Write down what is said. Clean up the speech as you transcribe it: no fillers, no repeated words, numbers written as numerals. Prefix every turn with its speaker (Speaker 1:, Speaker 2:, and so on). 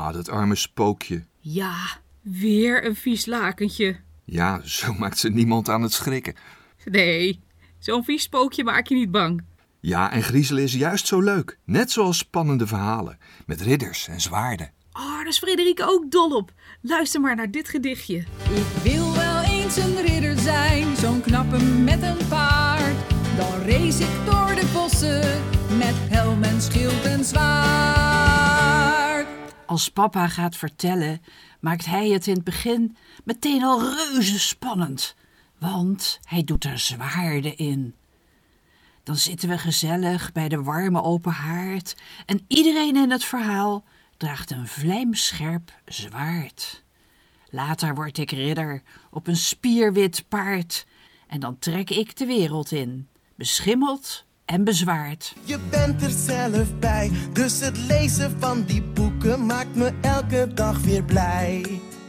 Speaker 1: Ah, dat arme spookje.
Speaker 2: Ja, weer een vies lakentje.
Speaker 1: Ja, zo maakt ze niemand aan het schrikken.
Speaker 2: Nee, zo'n vies spookje maak je niet bang.
Speaker 1: Ja, en griezelen is juist zo leuk. Net zoals spannende verhalen. Met ridders en zwaarden.
Speaker 2: Oh, daar is Frederike ook dol op. Luister maar naar dit gedichtje.
Speaker 3: Ik wil wel eens een ridder zijn, zo'n knappe met een paard. Dan race ik door de bossen, met helm en schild en zwaard.
Speaker 4: Als papa gaat vertellen, maakt hij het in het begin meteen al reuze spannend. Want hij doet er zwaarden in. Dan zitten we gezellig bij de warme open haard en iedereen in het verhaal draagt een vlijmscherp zwaard. Later word ik ridder op een spierwit paard en dan trek ik de wereld in, beschimmeld en bezwaard.
Speaker 5: Je bent er zelf bij, dus het lezen van die boeken maakt me elke dag weer blij.